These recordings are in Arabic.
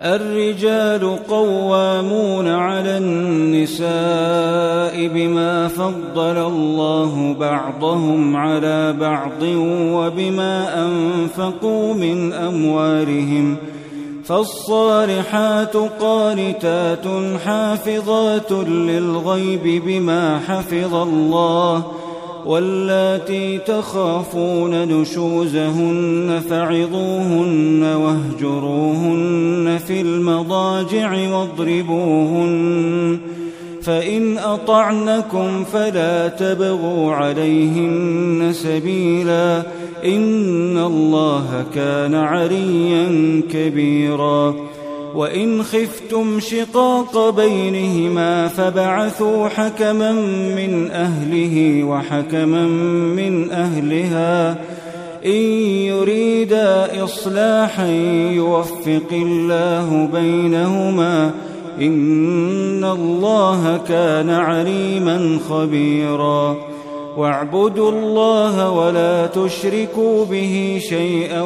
الرجال قوامون على النساء بما فضل الله بعضهم على بعض وبما أنفقوا من أموالهم، فالصالحات قانتات حافظات للغيب بما حفظ الله، واللاتي تخافون نشوزهن فعظوهن واهجروهن في المضاجع واضربوهن، فإن أطعنكم فلا تبغوا عليهن سبيلا، إن الله كان عليا كبيرا. وإن خفتم شقاق بينهما فبعثوا حكما من أهله وحكما من أهلها، إن يريدا إصلاحا يوفق الله بينهما، إن الله كان عليما خبيرا. واعبدوا الله ولا تشركوا به شيئا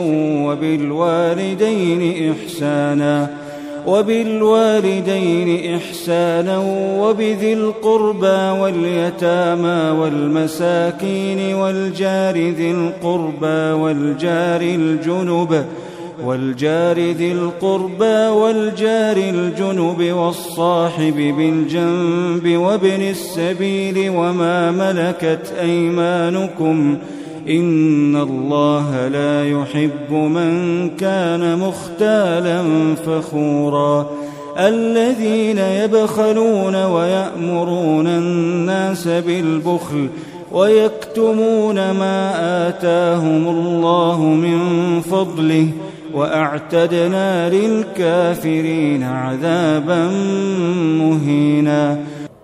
وبالوالدين إحسانا وبذي القربى واليتامى والمساكين والجار ذي القربى والجار الجنب والصاحب بالجنب وابن السبيل وما ملكت أيمانكم، إن الله لا يحب من كان مختالا فخورا. الذين يبخلون ويأمرون الناس بالبخل ويكتمون ما آتاهم الله من فضله، وأعتدنا للكافرين عذابا مهينا.